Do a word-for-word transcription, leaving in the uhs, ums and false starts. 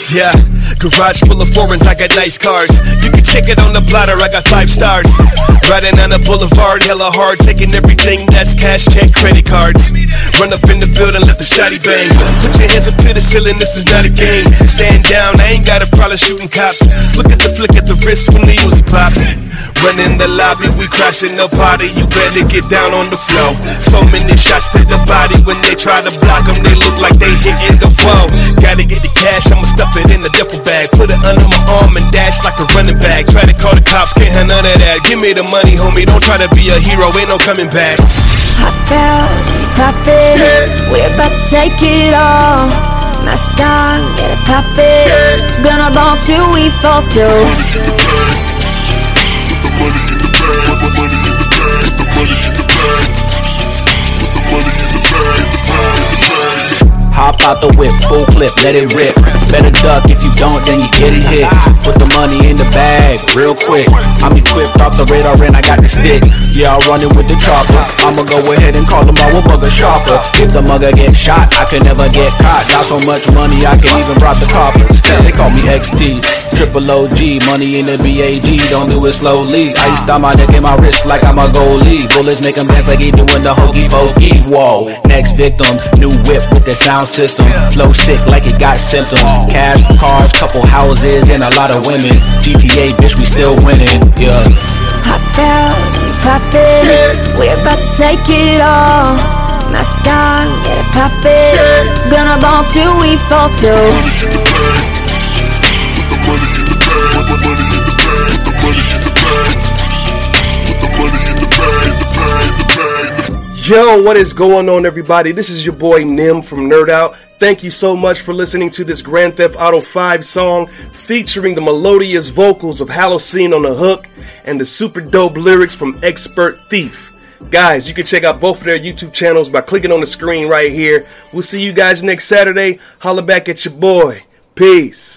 Yeah, garage full of foreigns, I got nice cars. You can check it on the blotter, I got five stars. Riding on the boulevard, hella hard, taking everything that's cash, check, credit cards. Run up in the building, let the shotty bang. Put your hands up to the ceiling, this is not a game. Stand down, I ain't got a problem shooting cops. Look at the flick at the wrist when the Uzi pops. Run in the lobby, we crashing the party. You better get down on the floor. So many shots to the body. When they try to block them, they look like they hitting the floor. Gotta get the cash, I'ma stuff it in the duffel bag. Put it under my arm and dash like a running back. Try to call the cops, can't have none of that. Give me the money, homie, don't try to be a hero, ain't no coming back. Hop out, pop it, yeah. We're about to take it all. Mask on, get it poppin', yeah. Gonna ball till we fall so. Hop out the whip, full clip, let it rip. Better duck, if you don't, then you getting hit. Put the money in the bag, real quick. I'm equipped off the radar and I got the stick. Yeah, I'm running with the chopper. I'ma go ahead and call them all a mugger shopper. If the mugger gets shot, I can never get caught. Got so much money, I can even rob the coppers. They call me X T, triple O G. Money in the B A G, don't do it slowly. I used to my neck and my wrist like I'm a goalie. Bullets make them dance like he doing the hokey pokey. Whoa, next victim, new whip with the sound system. Flow sick like it got symptoms. Cash, cars, couple houses, and a lot of women. G T A, bitch, we still winning, yeah. Hop out, pop it, yeah. We're about to take it all. Mask on, get it poppin', yeah. Gonna ball till we fall so. Yo, what is going on, everybody? This is your boy Nim from Nerd Out. Thank you so much for listening to this Grand Theft Auto five song featuring the melodious vocals of Halocene on the hook and the super dope lyrics from Expert Thief. Guys, you can check out both of their YouTube channels by clicking on the screen right here. We'll see you guys next Saturday. Holla back at your boy. Peace.